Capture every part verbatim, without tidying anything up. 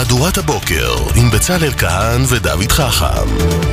מהדורת הבוקר עם בצלאל כהן ודוד חכם.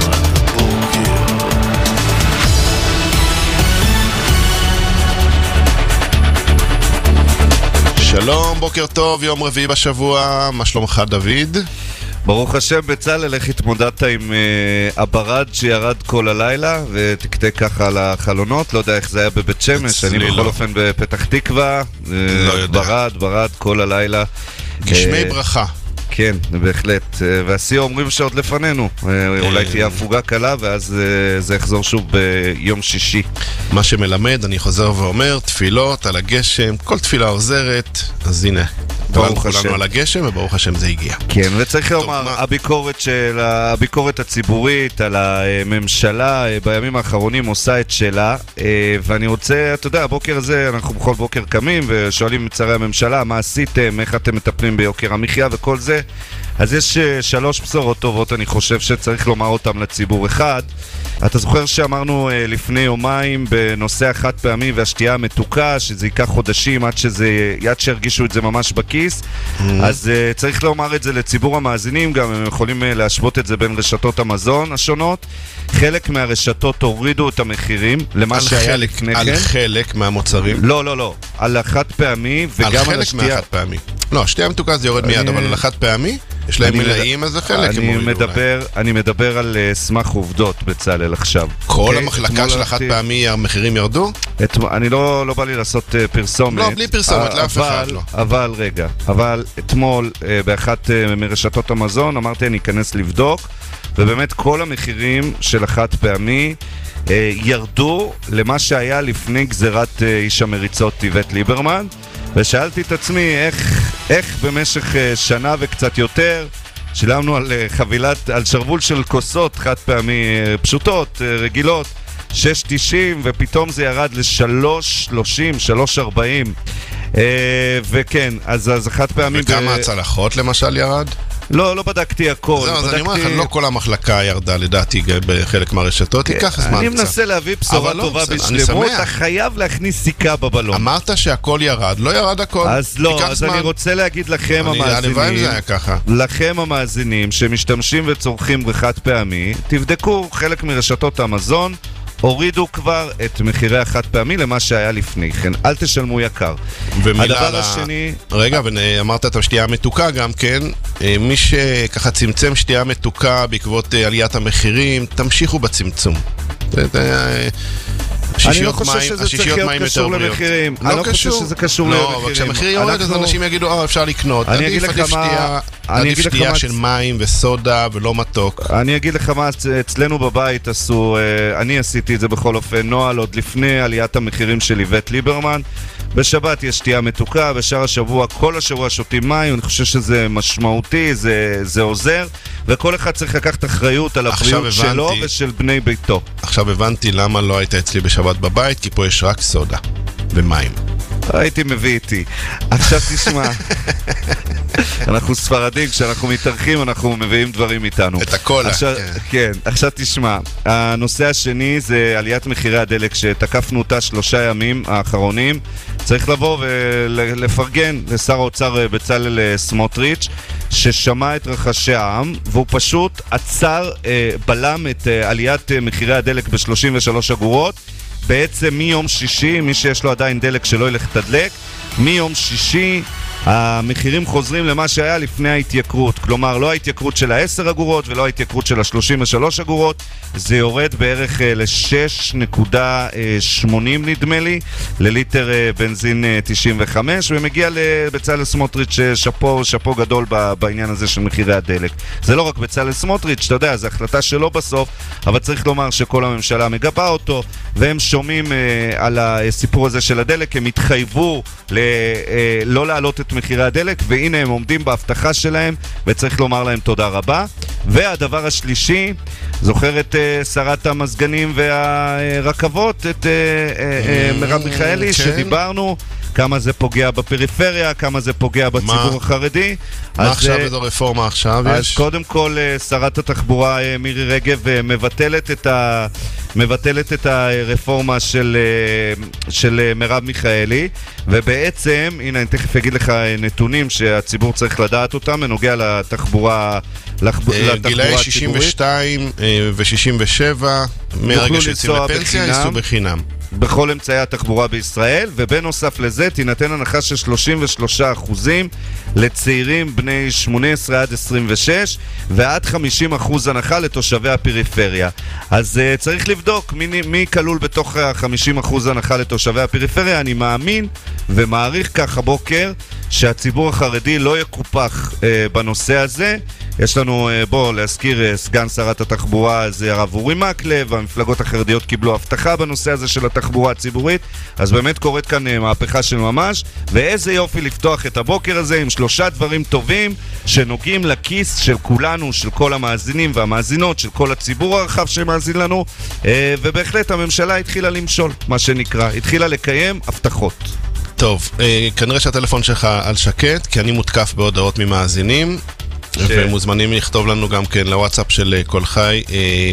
שלום, בוקר טוב, יום רביעי בשבוע, מה שלומך דוד? ברוך השם בצלאל, איך התמודדת עם אה, הברד שירד כל הלילה ותקתה ככה על החלונות? לא יודע איך זה היה בבית שמש, אני בכל לא. אופן בפתח תקווה, אה, לא יודע. ברד, ברד כל הלילה. גשמי אה, ברכה. כן, בהחלט. והשיא אומרים שעוד לפנינו. אולי תהיה הפוגה קלה, ואז זה יחזור שוב ביום שישי. מה שמלמד, אני חוזר ואומר, תפילות על הגשם, כל תפילה עוזרת, אז הנה. ברוך השם. כולנו על הגשם, וברוך השם זה הגיע. כן, וצריך לומר, הביקורת של הביקורת הציבורית על הממשלה בימים האחרונים עושה את שלה, ואני רוצה, אתה יודע, הבוקר הזה, אנחנו בכל בוקר קמים ושואלים את שרי הממשלה, מה עשיתם, איך אתם מטפלים ביוקר המחיה וכל זה. אז יש שלוש בשורות טובות, אני חושב שצריך לומר אותם לציבור. אחד, אתה זוכר שאמרנו לפני יומיים בנושא החד פעמי והשתייה המתוקה, שזה ייקח חודשים עד שזה, עד שהרגישו את זה ממש בכיס, mm-hmm. אז uh, צריך לומר את זה לציבור המאזינים, גם הם יכולים uh, להשוות את זה בין רשתות המזון השונות. חלק מהרשתות הורידו את המחירים למה שהיה חלק, לפני על כן. על חלק מהמוצרים? לא, לא, לא. על החד פעמי וגם על, על השתייה. על חלק מהחד פעמי. לא, השתייה המתוקה זה יורד אני... מיד, אבל על החד פעמי יש להם מלאים, אז זה חלק. אני מדבר, אני מדבר על uh, סמך עובדות בצלאל עכשיו. כל okay, המחלקה של החד פעמי המחירים ירדו? את, אני לא, לא בא לי לעשות uh, פרסומת. לא, בלי פרסומת, לאף אחד לא. אבל רגע, אבל אתמול uh, באחת uh, מרשתות המזון אמרתי אני אכנס לבדוק, ובאמת כל המחירים של החד פעמי uh, ירדו למה שהיה לפני גזירת uh, איש המריצות איווט ליברמן, ושאלתי את עצמי איך, איך במשך uh, שנה וקצת יותר שילמנו על uh, חבילת, על שרבול של כוסות חד פעמי uh, פשוטות, uh, רגילות, שש תשעים, ופתאום זה ירד ל-שלוש שלושים, שלוש ארבעים. וכן, אז זה חד פעמי. וכמה הצלחות למשל ירד? לא, לא בדקתי הכל. אז אני אומר לך, לא כל המחלקה ירדה לדעתי בחלק מהרשתות, ייקח זמן קצת. אני מנסה להביא בשורה טובה בשלמות, אתה חייב להכניס סיכה בבלון. אמרת שהכל ירד, לא ירד הכל. אז לא, אז אני רוצה להגיד לכם המאזינים, לכם המאזינים שמשתמשים וצורכים בחד פעמי, תבדקו חלק מרשתות המזון, הורידו כבר את מחירי החד פעמי למה שהיה לפני כן. אל תשלמו יקר. הדבר השני... רגע, ואמרת את השתייה המתוקה גם כן. מי שככה צמצם שתייה מתוקה בעקבות עליית המחירים, תמשיכו בצמצום. אני לא חושב שזה צריך להיות קשור למחירים. אני לא חושב שזה קשור למחירים. לא, אבל כשהמחיר יורד אז אנשים יגידו, אה, אפשר לקנות. עדיף שתייה של מים וסודה ולא מתוק. אני אגיד לך מה אצלנו בבית עשו, אני עשיתי את זה בכל אופן, נועל עוד לפני עליית המחירים של איווט ליברמן. בשבת יש שתייה מתוקה, בשאר השבוע, כל השבוע שותים מים, אני חושב שזה משמעותי, זה, זה עוזר, וכל אחד צריך לקחת אחריות על הבריאות שלו ושל בני ביתו. עכשיו הבנתי למה לא היית אצלי בשבת בבית, כי פה יש רק סודה ומים. הייתי מביא איתי. עכשיו תשמע, אנחנו ספרדים, כשאנחנו מתארחים אנחנו מביאים דברים איתנו. את הקולה. עכשיו, כן. כן, עכשיו תשמע, הנושא השני זה עליית מחירי הדלק שתקפנו אותה שלושה ימים האחרונים. צריך לבוא ולפרגן לשר האוצר בצלאל סמוטריץ' ששמע את רחשי העם, והוא פשוט עצר, בלם את עליית מחירי הדלק ב-שלושים ושלוש אגורות. בעצם מיום שישי, מי שיש לו עדיין דלק שלא ילך תדלק, מיום שישי המחירים חוזרים למה שהיה לפני ההתייקרות, כלומר לא ההתייקרות של ה-עשר אגורות ולא ההתייקרות של ה-שלושים ושלוש אגורות, זה יורד בערך ל-שש נקודה שמונים נדמה לי, לליטר בנזין תשעים וחמש, ומגיע לבצלאל סמוטריץ' שפו, שפו גדול בעניין הזה של מחירי הדלק. זה לא רק בצלאל סמוטריץ', אתה יודע, זו החלטה שלו בסוף, אבל צריך לומר שכל הממשלה מגבה אותו, והם שומעים על הסיפור הזה של הדלק, הם התחייבו ל- לא להעלות את מחירי הדלק, והנה הם עומדים בהבטחה שלהם, וצריך לומר להם תודה רבה. והדבר השלישי, זוכר את uh, שרת המזגנים והרכבות, את uh, uh, uh, מרב מיכאלי, שדיברנו כמה זה פוגע בפריפריה, כמה זה פוגע בציבור מה? החרדי. מה אז, עכשיו איזו רפורמה עכשיו אז יש? קודם כל, שרת התחבורה מירי רגב מבטלת את ה... מבטלת את הרפורמה של, של מרב מיכאלי, ובעצם, הנה אני תכף אגיד לך נתונים שהציבור צריך לדעת אותם, בנוגע לתחבורה, לתחבורה גילאי שישים ושתיים ו-שישים ושבע, מהרגע שיוצאים לפנסיה, ייסעו בחינם. בכל אמצעי התחבורה בישראל, ובנוסף לזה תינתן הנחה של שלושים ושלושה אחוזים לצעירים בני שמונה עשרה עד עשרים ושש, ועד חמישים אחוז הנחה לתושבי הפריפריה. אז uh, צריך לבדוק מי, מי כלול בתוך ה-חמישים אחוז הנחה לתושבי הפריפריה. אני מאמין ומעריך כך הבוקר שהציבור החרדי לא יקופח uh, בנושא הזה. יש לנו, uh, בוא להזכיר, uh, סגן שרת התחבורה זה הרב אורי מקלב, המפלגות החרדיות קיבלו הבטחה בנושא הזה של התחבורה הציבורית, אז באמת קורית כאן uh, מהפכה של ממש, ואיזה יופי לפתוח את הבוקר הזה עם שלושה דברים טובים שנוגעים לכיס של כולנו, של כל המאזינים והמאזינות, של כל הציבור הרחב שמאזין לנו, uh, ובהחלט הממשלה התחילה למשול, מה שנקרא, התחילה לקיים הבטחות. טוב, uh, כנראה שהטלפון שלך על שקט, כי אני מותקף בהודעות ממאזינים, ומוזמנים לכתוב לנו גם כן לוואטסאפ של כל חי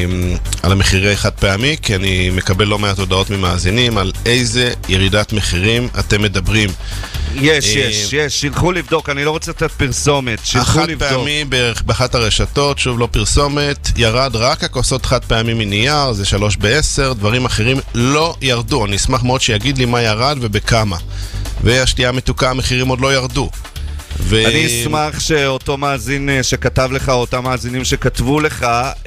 על המחירי חד פעמי, כי אני מקבל לא מעט הודעות ממאזינים על איזה ירידת מחירים אתם מדברים. יש, יש, יש, שילכו לבדוק, אני לא רוצה לתת פרסומת, שילכו לבדוק. החד פעמי באחת הרשתות, שוב לא פרסומת, ירד רק הכוסות חד פעמי מנייר, זה שלוש בעשר, דברים אחרים לא ירדו. אני אשמח מאוד שיגיד לי מה ירד ובכמה. והשתייה המתוקה, המחירים עוד לא ירדו. ו... אני אשמח שאותו מאזין שכתב לך, אותם מאזינים שכתבו לך,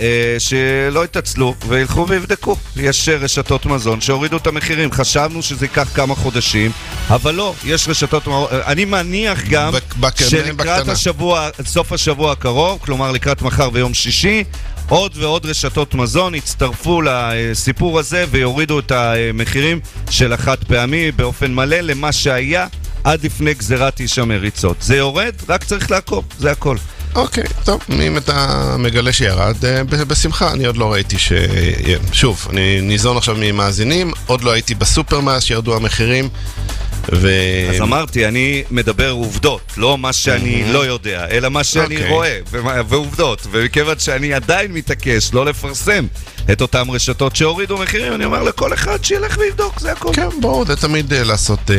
שלא יתעצלו וילכו ויבדקו. יש רשתות מזון שהורידו את המחירים. חשבנו שזה ייקח כמה חודשים, אבל לא, יש רשתות... אני מניח גם בק... שלקראת השבוע, סוף השבוע הקרוב, כלומר לקראת מחר ויום שישי, עוד ועוד רשתות מזון יצטרפו לסיפור הזה ויורידו את המחירים של החד פעמי באופן מלא למה שהיה עד לפני גזירת איש המריצות. זה יורד, רק צריך לעקוב, זה הכל. אוקיי, טוב, אם אתה מגלה שירד, בשמחה, אני עוד לא ראיתי ש... שוב, אני ניזון עכשיו ממאזינים, עוד לא הייתי בסופר מאז שירדו המחירים, ו... אז אמרתי, אני מדבר עובדות, לא מה שאני לא יודע, אלא מה שאני רואה, ועובדות, ומכיוון שאני עדיין מתעקש לא לפרסם את אותם רשתות שהורידו מחירים, אני אומר לכל אחד שילך ויבדוק, זה הכל. כן, בואו, זה תמיד לעשות...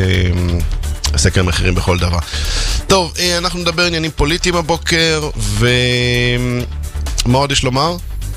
סקר מחירים בכל דבר. טוב, אנחנו נדבר עניינים פוליטיים הבוקר, ומה עוד יש לומר?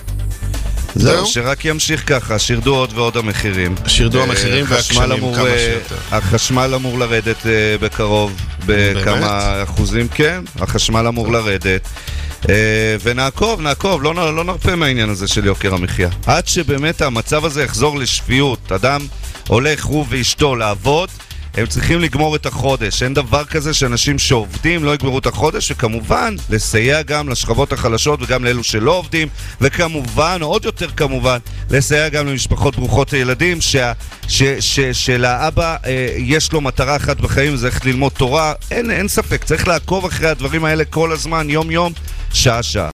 זהו, שרק ימשיך ככה, שירדו עוד ועוד המחירים. שירדו המחירים והקשנים כמה שיותר. החשמל אמור לרדת בקרוב, בכמה אחוזים, כן, החשמל אמור לרדת. ונעקוב, נעקוב, לא נרפה מהעניין הזה של יוקר המחיה. עד שבאמת המצב הזה יחזור לשפיות, אדם הולך הוא ואשתו לעבוד, הם צריכים לגמור את החודש. אין דבר כזה שאנשים שעובדים לא יגמרו את החודש, וכמובן לסייע גם לשכבות החלשות וגם לאלו שלא עובדים, וכמובן, עוד יותר כמובן, לסייע גם למשפחות ברוכות הילדים, שה, ש, ש, שלאבא אה, יש לו מטרה אחת בחיים, זה איך ללמוד תורה. אין, אין ספק, צריך לעקוב אחרי הדברים האלה כל הזמן, יום יום, שעה שעה.